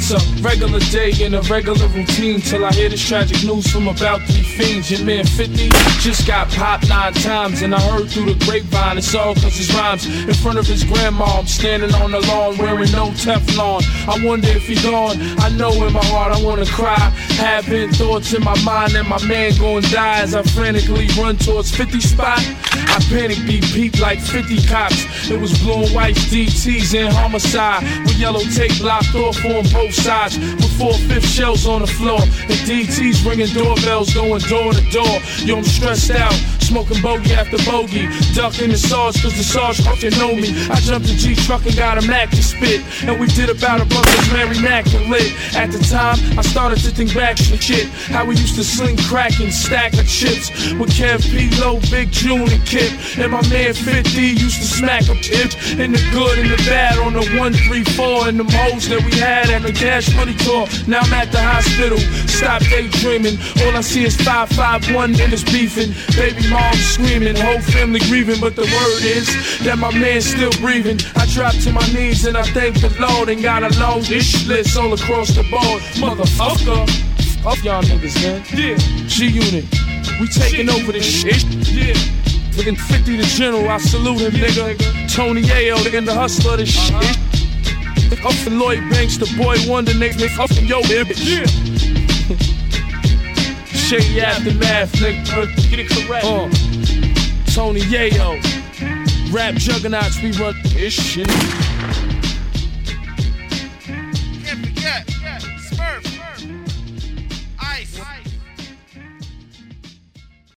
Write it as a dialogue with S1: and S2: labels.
S1: It's a regular day in a regular routine till I hear this tragic news from about 3 fiends. Your man 50 just got popped 9 times, and I heard through the grapevine it's all cause his rhymes. In front of his grandma, I'm standing on the lawn wearing no Teflon. I wonder if he gone. I know in my heart I wanna cry. Having thoughts in my mind that my man gon' die as I frantically run towards 50 spot. I panic beat like 50 cops. It was blue and white DTs and homicide with yellow tape locked off on both sides with 4/5 shells on the floor and DTs ringing doorbells going door to door. Yo, I'm stressed out, smoking bogey after bogey, ducking the SARS cause the SARS fucking know me. I jumped in G-truck and got a Mac to spit, and we did about a bunch of Mary Mac and lit. At the time, I started to think back to shit, how we used to sling crack and stack of chips with Kev P, Low, Big June and Kip, and my man 50 used to smack a tip in the good and the bad on the 134 and them hoes that we had at the Cash Money tour. Now I'm at the hospital, stop daydreaming. All I see is 551 and it's beefing. Baby mom screaming, whole family grieving, but the word is that my man's still breathing. I drop to my knees and I thank the Lord and got a long wish list all across the board. Motherfucker, fuck y'all niggas, man. Yeah, G-Unit, we taking over this shit. Yeah. Looking 50 the general, I salute him, nigga. Tony Ayo, nigga, the hustler of this shit. Fucking Lloyd Banks, the boy wonder, nigga. Fucking yo, bitch. Yeah. Shady aftermath, nigga. Get it correct. Tony Ayo. Rap juggernauts, we run this shit.